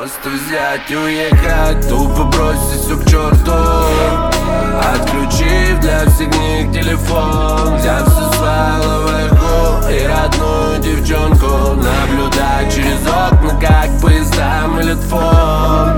просто взять и уехать, тупо бросить все к черту, отключив для всех них телефон, взяв со сваловых и родную девчонку, наблюдать через окна, как поезда мылят фон.